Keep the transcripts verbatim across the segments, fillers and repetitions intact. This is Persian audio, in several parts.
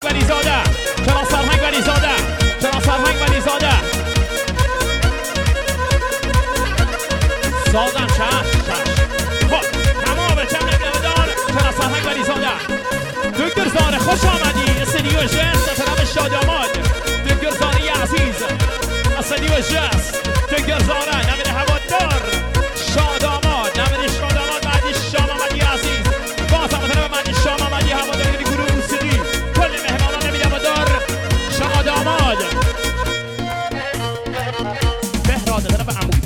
ولی زاده چرا سرهنگ ولی زاده چرا سرهنگ ولی زاده سازم چشم چشم خب تمام چم نمیدار چرا سرهنگ ولی زاده دکتر زاره خوش آمدی استدیو جست طرف شاداماد دکتر زاره عزیز استدیو جست دکتر زاره نمید هوادار شاداماد نمید شاداماد بعدی شام آمدی عزیز باز هم طرف بعدی شام آمدی هوادار گروه موسیقی کل مهمانان نمید هوادار شاداماد بهراد طرف عمود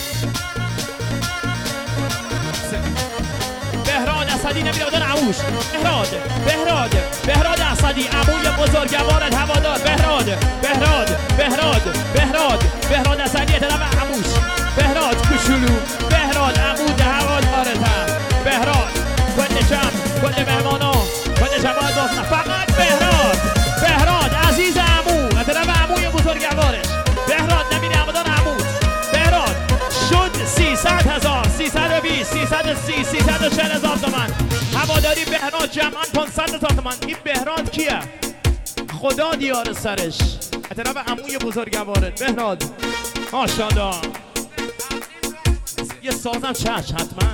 بهراد اسدی نمید هوادار عموش بهراد بهراد بهراد اسدی عموی بزرگوارت هوادار بهراد بهراد بهراد بهراد بهراد اسدی طرف عموش بهراد کوچولو بهراد عمود هوادارت بهراد کل جمع کل مهمانا کل جماعت دوستان فقط بهراد بهراد عزیز عمو طرف عموی بزرگوارش بهراد نمید هوادار عمود بهراد شد سیصد هزار سیصد و بیست سیصد و سی سیصد و چهل هزار تومن هواداری بهراد جمعاً پانصد هزار تومن. این بهراد کیه؟ خدا دیار سرش طرف عموی بزرگوارت بهراد ماشاءالله یه سازم چش حتما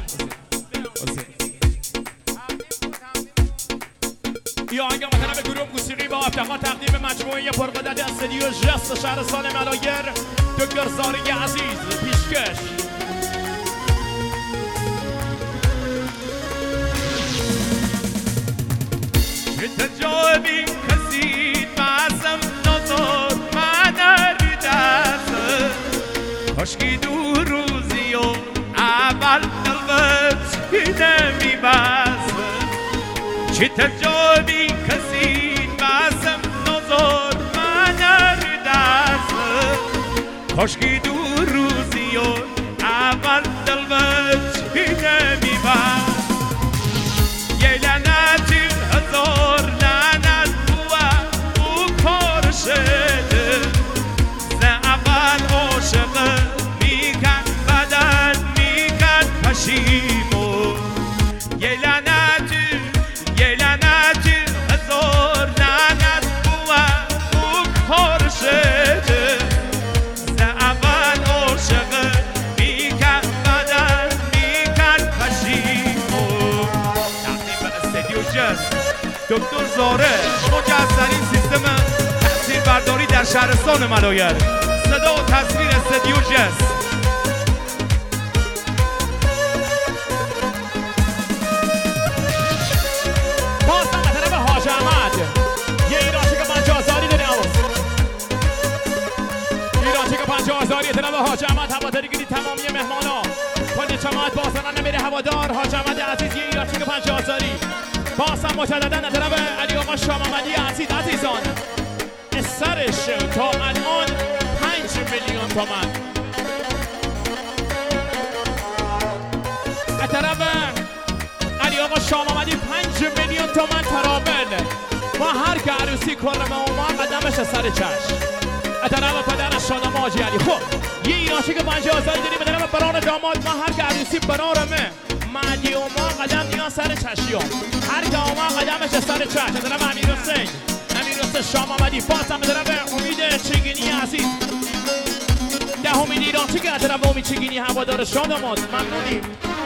یا آنگاه طرف گروه موسیقی با افتخار تقدیم مجموعه پرقدرت استدیو جست شهرستان ملایر دکتر زاره عزیز پیشکش تجاوبی کسی بازم نظر من رداست کاشکی دو روزی و اول دلت نمی باز چه تجاوبی کسی بازم نظر من رداست کاشکی دو روزی و اول دلت نمی باز یه لعنت هزار لعنت بوا او کار شده ز اول عاشق میکن بدن میکن پشیمون یه لعنت یه لعنت هزار لعنت بوا او کار شده ز اول عاشق میکن بدن میکن پشیمون تقدیم به استدیو جست دکتر زاره مجزرین سیستم تصویر برداری در شهرستان ملایر صدا و تصویر استدیو جست بازم به طرف حاج احمد یه ایرانچه که پنجاه هزاری داره عوض ایرانچه که پنجاه هزاری طرف حاج احمد هواداری گیری تمامی مهمانا کل جماعت بازنان نمیره هوادار حاج احمد عزیز یه ایرانچه که پنجاه هزاری باز هم مجدداً از طرف علی آقا شام آمدی عزیز عزیزان سرش تا الان پنج میلیون تومن از طرف علی آقا شام آمدی پنج میلیون تومن ترابل ما هر که عروسی کرمه اوما قدمش سر چشم از طرف پدر شادام حاجی علی خب یه ایرانچه که پنجاه هزاری داریم به طرف بران داماد ما هر که عروسی برارمه مدی اوما قدم نیا سر چشیام هر که اوما قدمش سر چش از طرف امیر حسین امیر حسین شام آمدی باز هم به طرف امید چگینی عزیز ده امید ایرانچه که از طرف امید چگینی هوادار شاداماد ممنونیم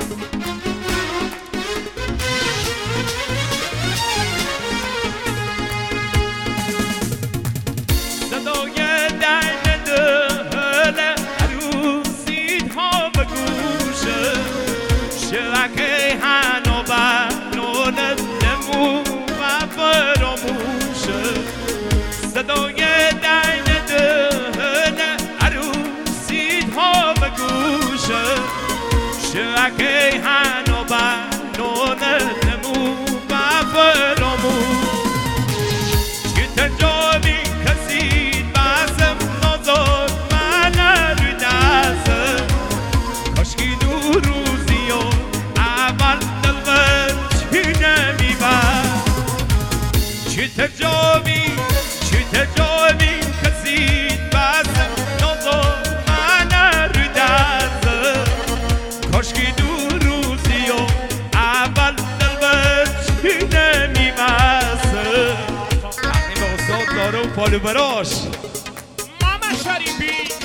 صدای دن دهل عروسید ها به گوشه شرکه هنو بنون نمو و فراموشه صدای دن دهل عروسید ها به گوشه شرکه هنو بنون نمو و فراموشه چه تجابی کسی بازم نظر من ردازه کاشکی دو روزی و اول دلت نمی باز چه تجابی چه تجابی کسی بازم نظر من ردازه کاشکی دو روزی و اول دلت نمی باز یارو پالو براش ماما شریفی